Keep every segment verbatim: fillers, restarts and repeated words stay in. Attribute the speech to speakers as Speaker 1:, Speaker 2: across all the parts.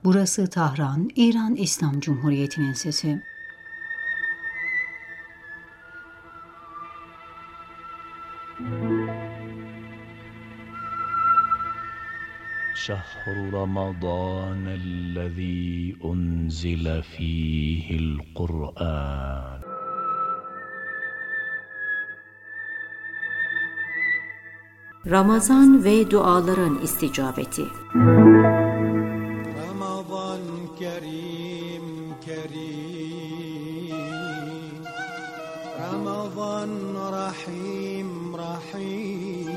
Speaker 1: Burası Tahran, İran İslam Cumhuriyeti'nin sesi.
Speaker 2: شهر رمضان الذي أنزل فيه القرآن.
Speaker 3: Ramazan ve duaların isticabeti.
Speaker 4: Ramazan kerim kerim, Ramazan rahim rahim,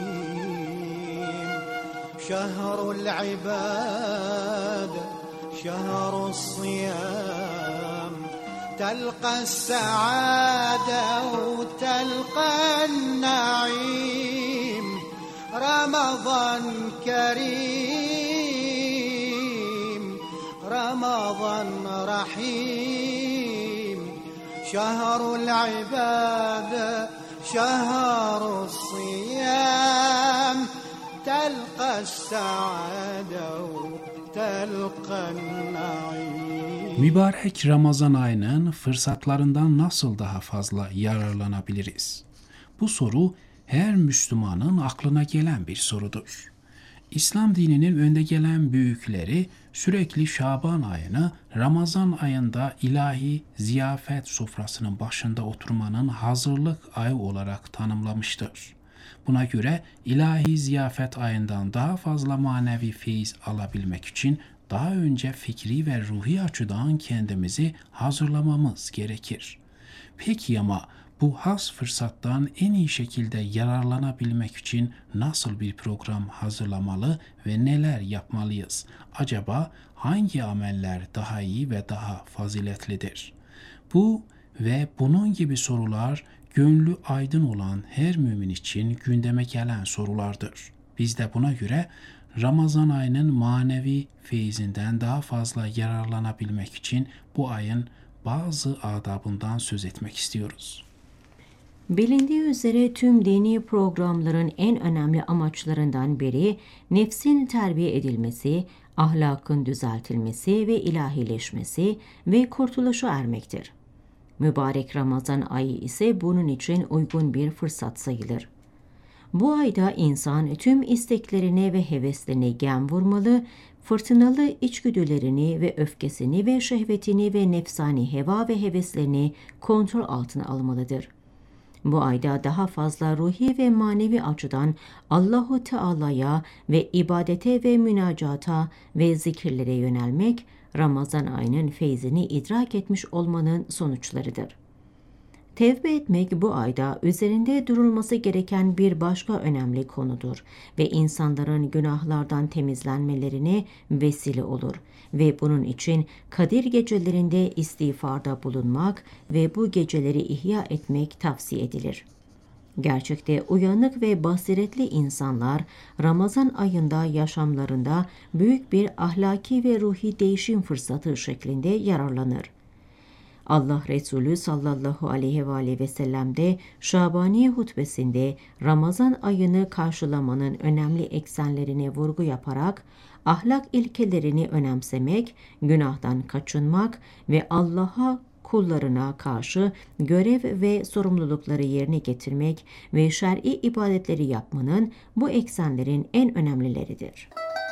Speaker 4: şehrul ibad, şehrus siyam, telqas saade ve telqan naim. Ramazan kerim, Ramazan rahim, şehrul ibad, şehrus siyam, telqas saade ve telqan naim.
Speaker 5: Mübarek Ramazan ayının fırsatlarından nasıl daha fazla yararlanabiliriz? Bu soru her Müslümanın aklına gelen bir sorudur. İslam dininin önde gelen büyükleri sürekli Şaban ayını Ramazan ayında ilahi ziyafet sofrasının başında oturmanın hazırlık ayı olarak tanımlamıştır. Buna göre ilahi ziyafet ayından daha fazla manevi feyiz alabilmek için daha önce fikri ve ruhi açıdan kendimizi hazırlamamız gerekir. Peki ama bu has fırsattan en iyi şekilde yararlanabilmek için nasıl bir program hazırlamalı ve neler yapmalıyız? Acaba hangi ameller daha iyi ve daha faziletlidir? Bu ve bunun gibi sorular gönlü aydın olan her mümin için gündeme gelen sorulardır. Biz de buna göre Ramazan ayının manevi feyizinden daha fazla yararlanabilmek için bu ayın bazı adabından söz etmek istiyoruz.
Speaker 3: Bilindiği üzere tüm dini programların en önemli amaçlarından biri nefsin terbiye edilmesi, ahlakın düzeltilmesi ve ilahileşmesi ve kurtuluşa ermektir. Mübarek Ramazan ayı ise bunun için uygun bir fırsat sayılır. Bu ayda insan tüm isteklerine ve heveslerine gem vurmalı, fırtınalı içgüdülerini ve öfkesini ve şehvetini ve nefsani heva ve heveslerini kontrol altına almalıdır. Bu ayda daha fazla ruhi ve manevi açıdan Allahu Teala'ya ve ibadete ve münacata ve zikirlere yönelmek, Ramazan ayının feyzini idrak etmiş olmanın sonuçlarıdır. Tevbe etmek bu ayda üzerinde durulması gereken bir başka önemli konudur ve insanların günahlardan temizlenmelerine vesile olur ve bunun için Kadir gecelerinde istiğfarda bulunmak ve bu geceleri ihya etmek tavsiye edilir. Gerçekte uyanık ve basiretli insanlar Ramazan ayında yaşamlarında büyük bir ahlaki ve ruhi değişim fırsatı şeklinde yararlanır. Allah Resulü sallallahu aleyhi ve aleyhi ve sellem de Şabaniye hutbesinde Ramazan ayını karşılamanın önemli eksenlerine vurgu yaparak ahlak ilkelerini önemsemek, günahtan kaçınmak ve Allah'a kullarına karşı görev ve sorumlulukları yerine getirmek ve şer'i ibadetleri yapmanın bu eksenlerin en önemlileridir.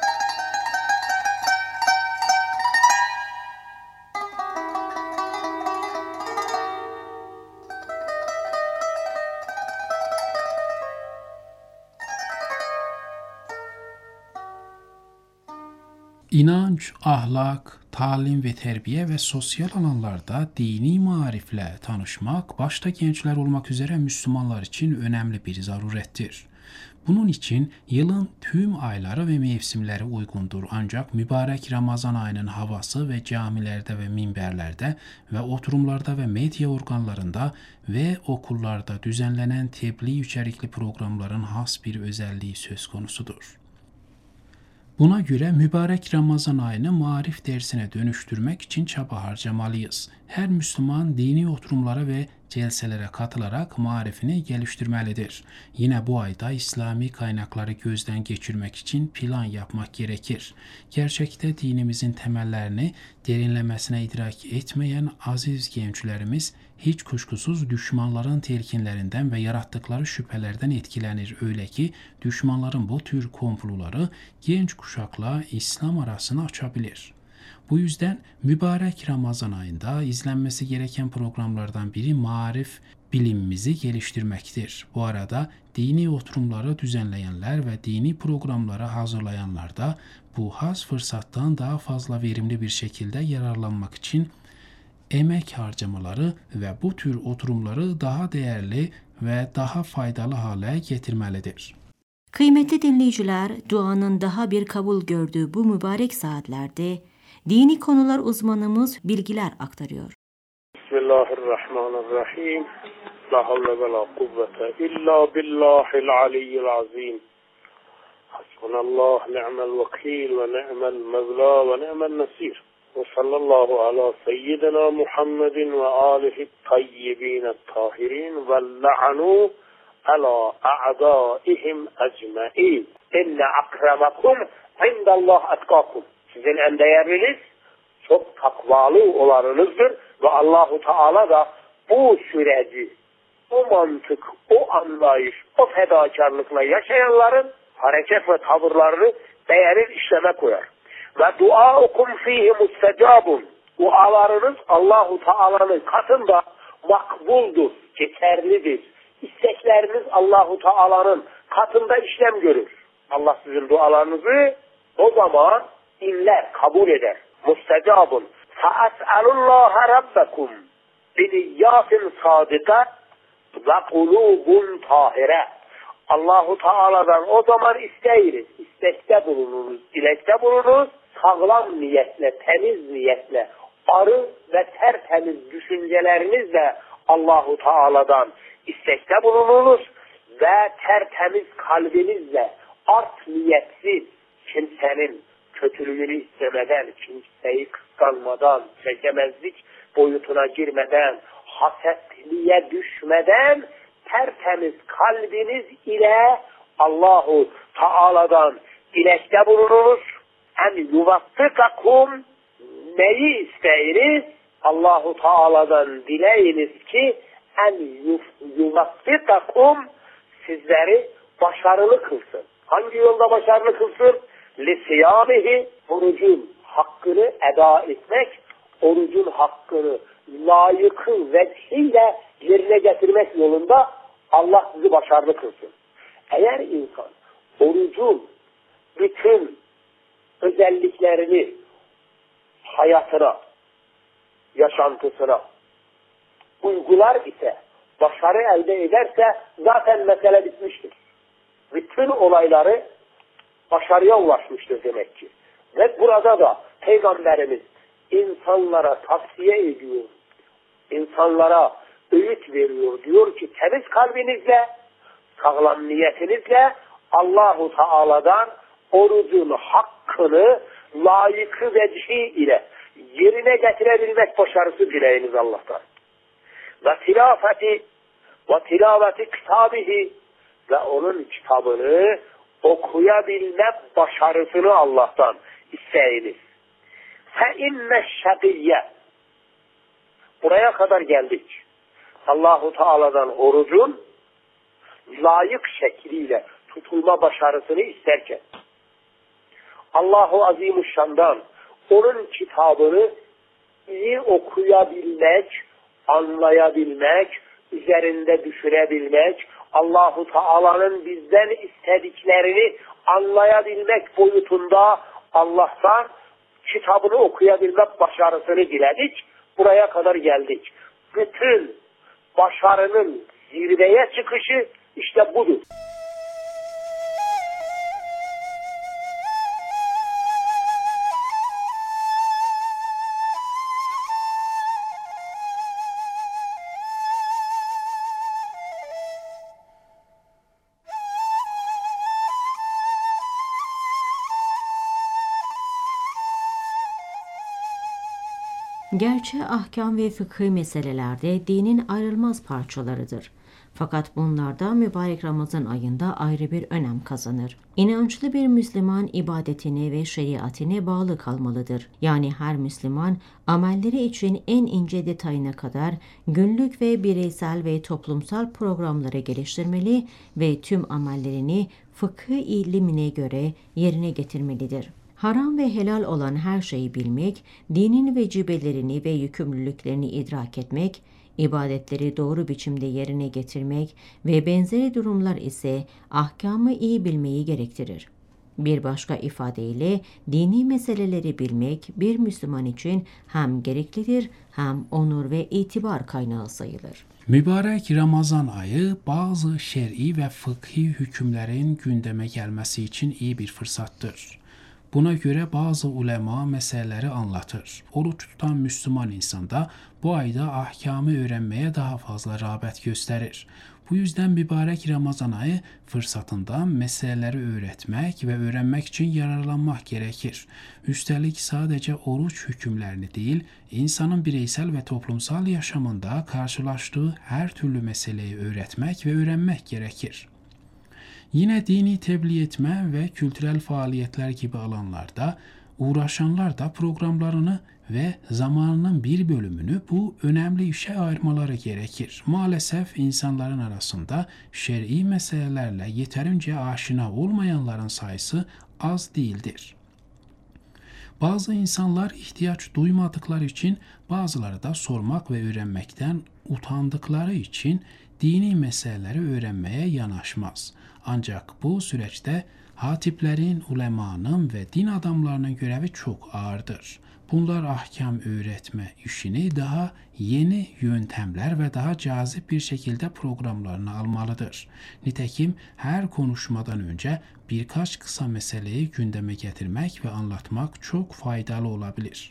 Speaker 5: İnanç, ahlak, talim ve terbiye ve sosyal alanlarda dini marifle tanışmak, başta gençler olmak üzere Müslümanlar için önemli bir zarurettir. Bunun için yılın tüm ayları ve mevsimleri uygundur. Ancak mübarek Ramazan ayının havası ve camilerde ve minberlerde ve oturumlarda ve medya organlarında ve okullarda düzenlenen tebliğ içerikli programların has bir özelliği söz konusudur. Buna göre mübarek Ramazan ayını marif dersine dönüştürmek için çaba harcamalıyız. Her Müslüman dini oturumlara ve celselere katılarak marifini geliştirmelidir. Yine bu ayda İslami kaynakları gözden geçirmek için plan yapmak gerekir. Gerçekte dinimizin temellerini derinlemesine idrak etmeyen aziz gençlerimiz hiç kuşkusuz düşmanların telkinlerinden ve yarattıkları şüphelerden etkilenir. Öyle ki düşmanların bu tür komploları genç kuşakla İslam arasını açabilir. Bu yüzden mübarek Ramazan ayında izlenmesi gereken programlardan biri marif bilimimizi geliştirmektir. Bu arada dini oturumları düzenleyenler ve dini programları hazırlayanlar da bu has fırsattan daha fazla verimli bir şekilde yararlanmak için emek harcamaları ve bu tür oturumları daha değerli ve daha faydalı hale getirmelidir.
Speaker 3: Kıymetli dinleyiciler, duanın daha bir kabul gördüğü bu mübarek saatlerde dini konular uzmanımız bilgiler aktarıyor.
Speaker 6: Bismillahirrahmanirrahim. La havle ve la kuvvete illa billahil aliyyil azim. Hasbunallah ni'mel vekil ve ni'mel mevla ve ni'mel nasir. Ve sallallahu ala seyyidina Muhammedin ve alihi tayyibin tahirin ve la'anu ala a'daihim ecma'in. İnne akramakum indallah atkakum. Sizin en değerliniz çok takvalı olanınızdır ve Allahu Teala da bu süreci, o mantık, o anlayış, o fedakarlıkla yaşayanların hareket ve tavırlarını beğenir, işleme koyar. Ve duaukum fihi mustecabun. Dualarınız Allahu Teala'nın katında makbuldur, yeterlidir. İstekleriniz Allahu Teala'nın katında işlem görür. Allah sizin dualarınızı o zaman dinler, kabul eder. Mustecabun. Fa'as'alullaha rabbakum biniyyatin sadikat ve kulubun tahire. Allahu Teala'dan o zaman isteyiriz. İstekte bulunuruz, dilekte bulunuruz. Sağlam niyetle, temiz niyetle, arı ve tertemiz düşüncelerinizle Allahu Teala'dan istekte bulunuruz ve tertemiz kalbinizle art niyetsiz, kimsenin kötülüğünü istemeden, kimseyi kıskanmadan, çekemezlik boyutuna girmeden, hasetliğe düşmeden tertemiz kalbiniz ile Allahu Teala'dan dilekte bulunuruz. En yuvaffikakum, neyi isteyiniz? Allahu Teala'dan dileyiniz ki en yuvaffikakum, sizleri başarılı kılsın. Hangi yolda başarılı kılsın? Lisiyamihi, orucun hakkını eda etmek, orucun hakkını layıkı vecihiyle yerine getirmek yolunda Allah sizi başarılı kılsın. Eğer insan orucun bütün özelliklerini hayatına, yaşantısına uygular ise, başarı elde ederse zaten mesele bitmiştir. Bütün olayları başarıya ulaşmıştır demek ki. Ve burada da Peygamberimiz insanlara tavsiye ediyor, insanlara öğüt veriyor. Diyor ki temiz kalbinizle, sağlam niyetinizle Allahu Teala'dan orucun hakkını layıkı vecihi ile yerine getirebilmek başarısı dileyiniz Allah'tan. Ve tilafeti ve tilaveti kitabihi, ve onun kitabını okuyabilmek başarısını Allah'tan isteyiniz. Fe inne şakiyye. Buraya kadar geldik. Allahu Teala'dan orucun layık şekliyle tutulma başarısını isterken, Allahu Azimuşşan'dan onun kitabını iyi okuyabilmek, anlayabilmek, üzerinde düşünebilmek, Allahu Teala'nın bizden istediklerini anlayabilmek boyutunda Allah'tan kitabını okuyabilmek başarısını diledik. Buraya kadar geldik. Bütün başarının zirveye çıkışı işte budur.
Speaker 3: Gerçi ahkam ve fıkhi meselelerde dinin ayrılmaz parçalarıdır. Fakat bunlarda mübarek Ramazan ayında ayrı bir önem kazanır. İnançlı bir Müslüman ibadetine ve şeriatine bağlı kalmalıdır. Yani her Müslüman amelleri için en ince detayına kadar günlük ve bireysel ve toplumsal programları geliştirmeli ve tüm amellerini fıkhi ilimine göre yerine getirmelidir. Haram ve helal olan her şeyi bilmek, dinin vecibelerini ve yükümlülüklerini idrak etmek, ibadetleri doğru biçimde yerine getirmek ve benzeri durumlar ise ahkamı iyi bilmeyi gerektirir. Bir başka ifadeyle dini meseleleri bilmek bir Müslüman için hem gereklidir hem onur ve itibar kaynağı sayılır.
Speaker 5: Mübarek Ramazan ayı bazı şer'i ve fıkhi hükümlerin gündeme gelmesi için iyi bir fırsattır. Buna göre bazı ulema meseleleri anlatır. Oruç tutan Müslüman insan da bu ayda ahkamı öğrenmeye daha fazla rağbet gösterir. Bu yüzden mübarek Ramazan ayı fırsatından meseleleri öğretmek ve öğrenmek için yararlanmak gerekir. Üstelik sadece oruç hükümlerini değil, insanın bireysel ve toplumsal yaşamında karşılaştığı her türlü meseleyi öğretmek ve öğrenmek gerekir. Yine dini tebliğ etme ve kültürel faaliyetler gibi alanlarda uğraşanlar da programlarını ve zamanının bir bölümünü bu önemli işe ayırmaları gerekir. Maalesef insanların arasında şer'i meselelerle yeterince aşina olmayanların sayısı az değildir. Bazı insanlar ihtiyaç duymadıkları için, bazıları da sormak ve öğrenmekten utandıkları için dini meseleleri öğrenmeye yanaşmaz. Ancak bu süreçte hatiplerin, ulemanın ve din adamlarının görevi çok ağırdır. Bunlar ahkam öğretme işini daha yeni yöntemler ve daha cazip bir şekilde programlarına almalıdır. Nitekim her konuşmadan önce birkaç kısa meseleyi gündeme getirmek ve anlatmak çok faydalı olabilir.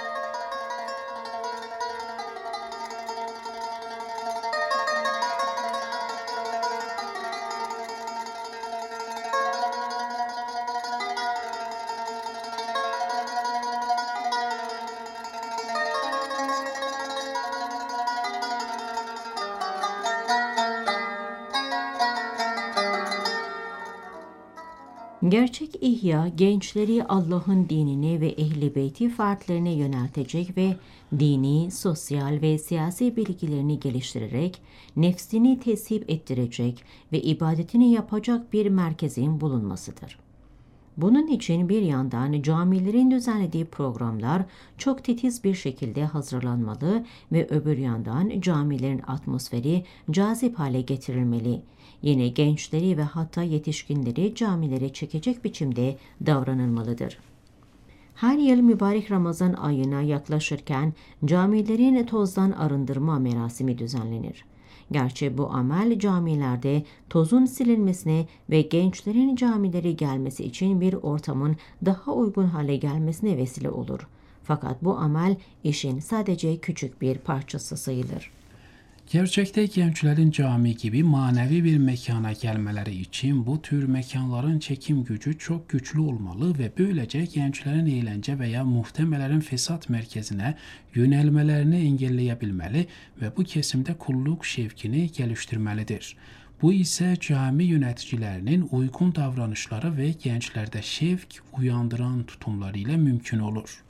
Speaker 3: Gerçek ihya, gençleri Allah'ın dinine ve Ehl-i Beyti fertlerine yöneltecek ve dini, sosyal ve siyasi bilgilerini geliştirerek nefsini tesip ettirecek ve ibadetini yapacak bir merkezin bulunmasıdır. Bunun için bir yandan camilerin düzenlediği programlar çok titiz bir şekilde hazırlanmalı ve öbür yandan camilerin atmosferi cazip hale getirilmeli. Yine gençleri ve hatta yetişkinleri camilere çekecek biçimde davranılmalıdır. Her yıl mübarek Ramazan ayına yaklaşırken camilerin tozdan arındırma merasimi düzenlenir. Gerçi bu amel camilerde tozun silinmesine ve gençlerin camilere gelmesi için bir ortamın daha uygun hale gelmesine vesile olur. Fakat bu amel işin sadece küçük bir parçası sayılır.
Speaker 5: Gerçekte gençlerin cami gibi manevi bir mekana gelmeleri için bu tür mekanların çekim gücü çok güçlü olmalı ve böylece gençlerin eğlence veya muhtemelen fesat merkezine yönelmelerini engelleyebilmeli ve bu kesimde kulluk şevkini geliştirmelidir. Bu ise cami yöneticilerinin uygun davranışları ve gençlerde şevk uyandıran tutumlarıyla mümkün olur.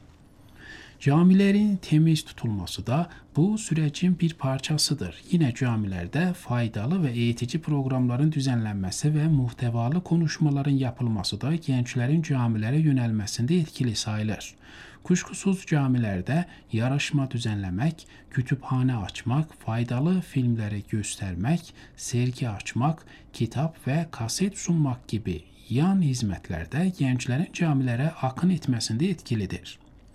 Speaker 5: Camilerin temiz tutulması da bu sürecin bir parçasıdır. Yine camilerde faydalı ve eğitici programların düzenlenmesi ve muhtevalı konuşmaların yapılması da gençlerin camilere yönelmesinde etkili sayılır. Kuşkusuz camilerde yarışma düzenlemek, kütüphane açmak, faydalı filmleri göstermek, sergi açmak, kitap ve kaset sunmak gibi yan hizmetlerde gençlerin camilere akın etmesinde etkilidir.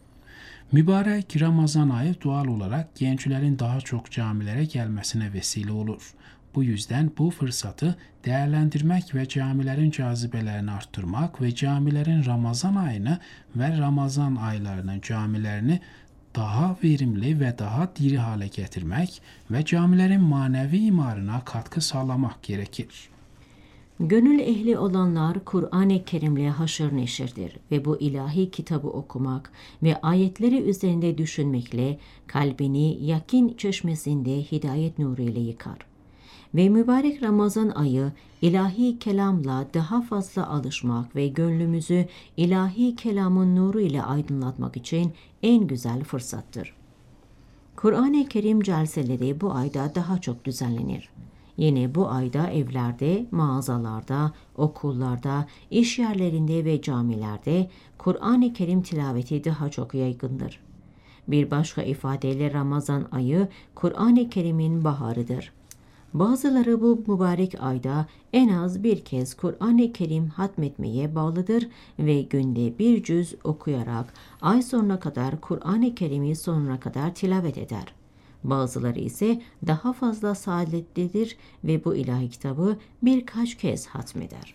Speaker 5: Mübarek Ramazan ayı doğal olarak gençlerin daha çok camilere gelmesine vesile olur. Bu yüzden bu fırsatı değerlendirmek ve camilerin cazibelerini arttırmak ve camilerin Ramazan ayını ve Ramazan aylarının camilerini daha verimli ve daha diri hale getirmek ve camilerin manevi imarına katkı sağlamak gerekir.
Speaker 3: Gönül ehli olanlar Kur'an-ı Kerim'le haşır neşirdir ve bu ilahi kitabı okumak ve ayetleri üzerinde düşünmekle kalbini yakin çeşmesinde hidayet nuru ile yıkar. Ve mübarek Ramazan ayı ilahi kelamla daha fazla alışmak ve gönlümüzü ilahi kelamın nuru ile aydınlatmak için en güzel fırsattır. Kur'an-ı Kerim celseleri bu ayda daha çok düzenlenir. Yine bu ayda evlerde, mağazalarda, okullarda, iş yerlerinde ve camilerde Kur'an-ı Kerim tilaveti daha çok yaygındır. Bir başka ifadeyle Ramazan ayı Kur'an-ı Kerim'in baharıdır. Bazıları bu mübarek ayda en az bir kez Kur'an-ı Kerim hatmetmeye bağlıdır ve günde bir cüz okuyarak ay sonuna kadar Kur'an-ı Kerim'i sonuna kadar tilavet eder. Bazıları ise daha fazla saadetlidir ve bu ilahi kitabı birkaç kez hatmeder.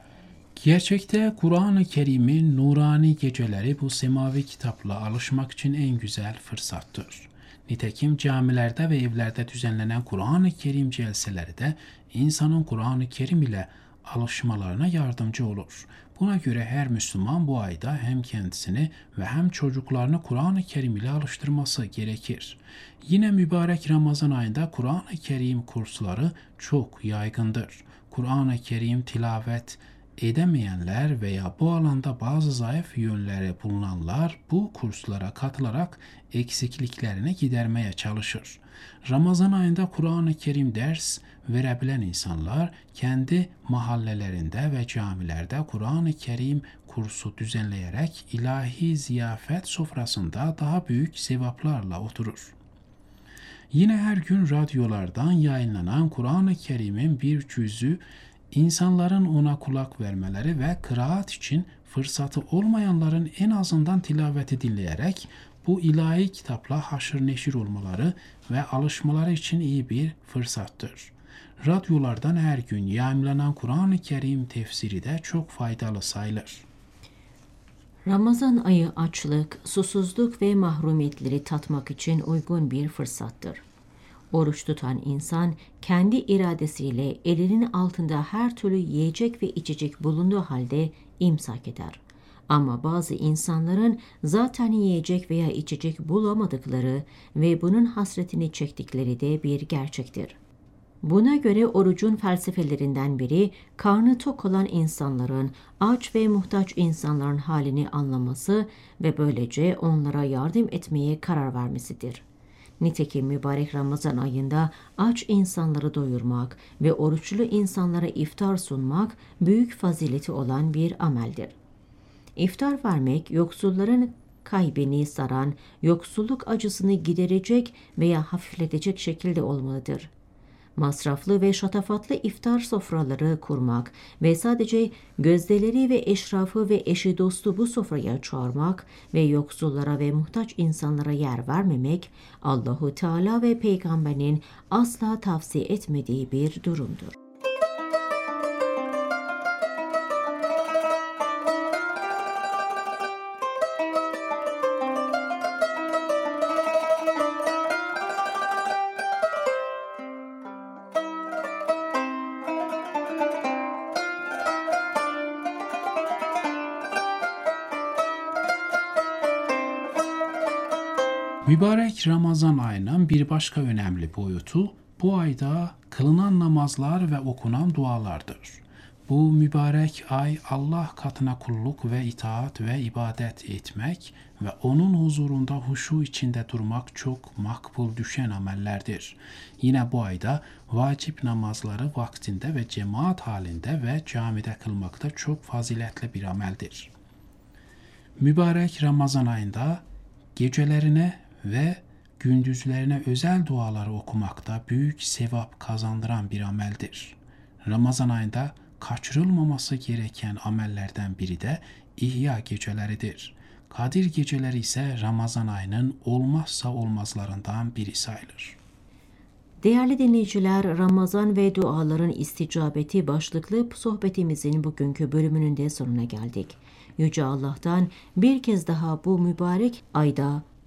Speaker 5: Gerçekte Kur'an-ı Kerim'in nurani geceleri bu semavi kitapla alışmak için en güzel fırsattır. Nitekim camilerde ve evlerde düzenlenen Kur'an-ı Kerim celseleri de insanın Kur'an-ı Kerim ile alışmalarına yardımcı olur. Buna göre her Müslüman bu ayda hem kendisini ve hem çocuklarını Kur'an-ı Kerim ile alıştırması gerekir. Yine mübarek Ramazan ayında Kur'an-ı Kerim kursları çok yaygındır. Kur'an-ı Kerim tilavet edemeyenler veya bu alanda bazı zayıf yönleri bulunanlar bu kurslara katılarak eksikliklerini gidermeye çalışır. Ramazan ayında Kur'an-ı Kerim ders verebilen insanlar kendi mahallelerinde ve camilerde Kur'an-ı Kerim kursu düzenleyerek ilahi ziyafet sofrasında daha büyük sevaplarla oturur. Yine her gün radyolardan yayınlanan Kur'an-ı Kerim'in bir cüzü İnsanların ona kulak vermeleri ve kıraat için fırsatı olmayanların en azından tilaveti dinleyerek bu ilahi kitapla haşır neşir olmaları ve alışmaları için iyi bir fırsattır. Radyolardan her gün yayımlanan Kur'an-ı Kerim tefsiri de çok faydalı sayılır.
Speaker 3: Ramazan ayı açlık, susuzluk ve mahrumiyetleri tatmak için uygun bir fırsattır. Oruç tutan insan kendi iradesiyle elinin altında her türlü yiyecek ve içecek bulunduğu halde imsak eder. Ama bazı insanların zaten yiyecek veya içecek bulamadıkları ve bunun hasretini çektikleri de bir gerçektir. Buna göre orucun felsefelerinden biri karnı tok olan insanların aç ve muhtaç insanların halini anlaması ve böylece onlara yardım etmeye karar vermesidir. Nitekim mübarek Ramazan ayında aç insanları doyurmak ve oruçlu insanlara iftar sunmak büyük fazileti olan bir ameldir. İftar vermek yoksulların kalbini saran, yoksulluk acısını giderecek veya hafifletecek şekilde olmalıdır. Masraflı ve şatafatlı iftar sofraları kurmak ve sadece gözdeleri ve eşrafı ve eşi dostu bu sofraya çağırmak ve yoksullara ve muhtaç insanlara yer vermemek, Allahu Teala ve Peygamberinin asla tavsiye etmediği bir durumdur.
Speaker 5: Mübarek Ramazan ayının bir başka önemli boyutu bu ayda kılınan namazlar ve okunan dualardır. Bu mübarek ay Allah katına kulluk ve itaat ve ibadet etmek ve onun huzurunda huşu içinde durmak çok makbul düşen amellerdir. Yine bu ayda vacip namazları vaktinde ve cemaat halinde ve camide kılmak da çok faziletli bir ameldir. Mübarek Ramazan ayında gecelerine ve gündüzlerine özel duaları okumakta büyük sevap kazandıran bir ameldir. Ramazan ayında kaçırılmaması gereken amellerden biri de İhya geceleridir. Kadir geceleri ise Ramazan ayının olmazsa olmazlarından biri sayılır.
Speaker 3: Değerli dinleyiciler, Ramazan ve duaların isticabeti başlıklı sohbetimizin bugünkü bölümünün de sonuna geldik. Yüce Allah'tan bir kez daha bu mübarek ayda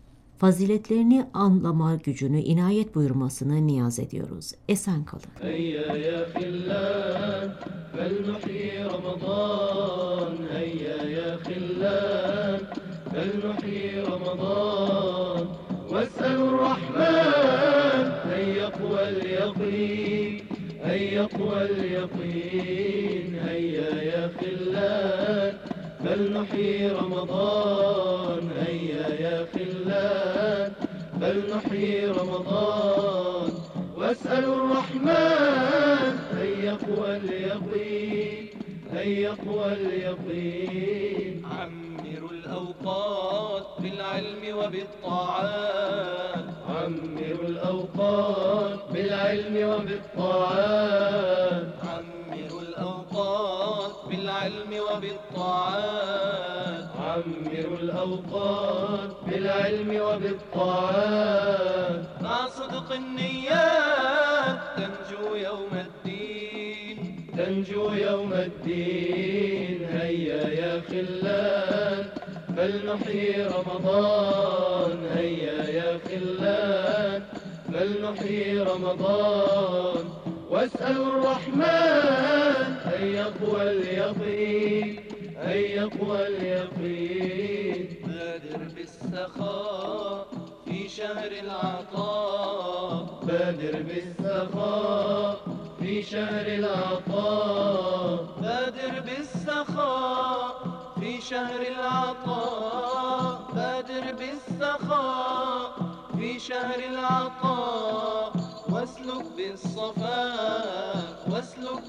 Speaker 3: faziletlerini anlama gücünü inayet buyurmasını niyaz ediyoruz. Esen kalın.
Speaker 7: هيا يا خلان فلنحيي رمضان هيا يا خلان فلنحيي رمضان واسألوا الرحمن أن يقوى اليقين أن يقوى اليقين هيا يا خلان فلنحيي رمضان هيا يا خلان فلنحيي رمضان واسألوا الرحمن أن يقوى اليقين أن يقوى اليقين عمروا الأوقات بالعلم وبالطاعات عمروا الأوقات بالعلم وبالطاعات عمروا الأوقات بالعلم وبالطاعات عمروا الأوقات بالعلم وبالطاعات مع صدق النيات تنجو يوم الدين تنجو يوم الدين هيا يا خلان فلنحيي رمضان هيا يا خلان فلنحيي رمضان واسألوا الرحمن أن يقوى اليقين أن يقوى اليقين بادر بالسخاء في شهر العطاء بادر بالسخاء في شهر العطاء بادر بالسخاء في شهر العطاء بادر بالسخاء في شهر العطاء واسلك بالصفاء واسلك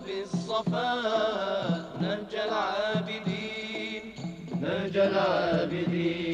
Speaker 7: بالصفاء نهج العابدين نهج العابدين